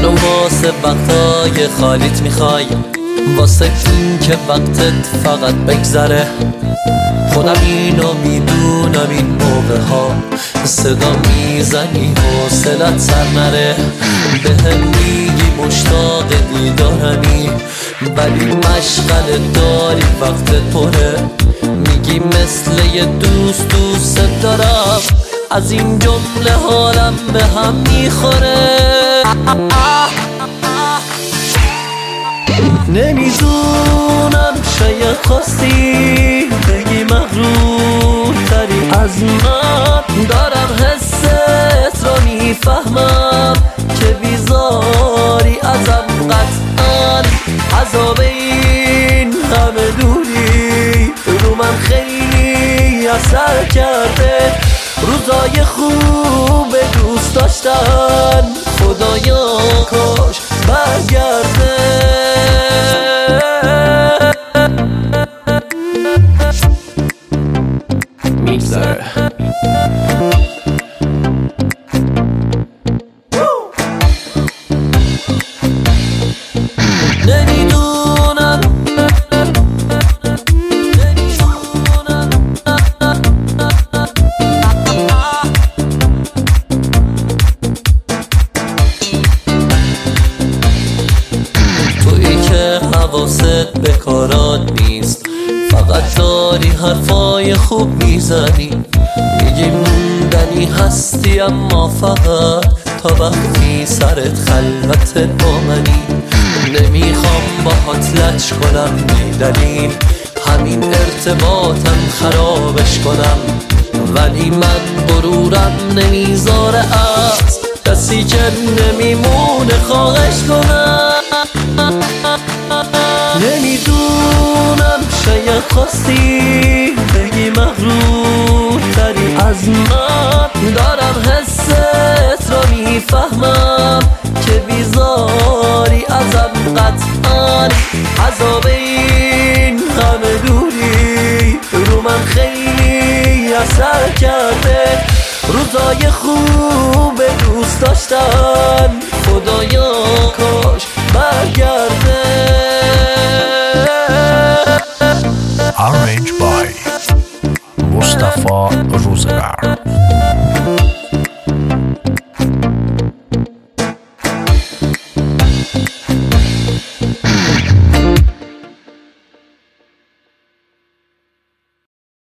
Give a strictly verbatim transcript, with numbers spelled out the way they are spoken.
منو واسه وقتای خالیت میخوای، واسه این که وقتت فقط بگذره. خودم اینو میدونم این موقع ها صدا میزنی حوصلت سر نره. بهم میگی مشتاق دیدارمی ولی مشغله داری وقتت پره. میگی مثل یه دوست دوست دارم، از این جمله حالم به هم میخوره. نمیدونم شاید خواستی بگی مغرور تری از من، دارم حست رو میفهمم که بیزاری ازم قطعا. عذاب این همه دوری رو من خیلی اثر کرده. روزای خوب دوست داشتن خدایا کاش برگرده. میگذره نمیدونم تویی که حواست به کارات نیست، فقط داری حرفای خوب میزنی. میگی موندنی هستی اما فقط تا وقتی سرت خلوت با منی. نمیخوام باهات لج کنم بی دلیل، همین ارتباطم خرابش کنم، ولی من غرورم نمیذاره از کسی که نمیمونه خواهش کنم. نمیدونم شاید خواستی بگی مغرور تری از من، دارم حست رو میفهمم که بیزاری ازم قطعا. عذاب این همه دوری رو من خیلی اثر کرده. روزای خوب دوست داشتن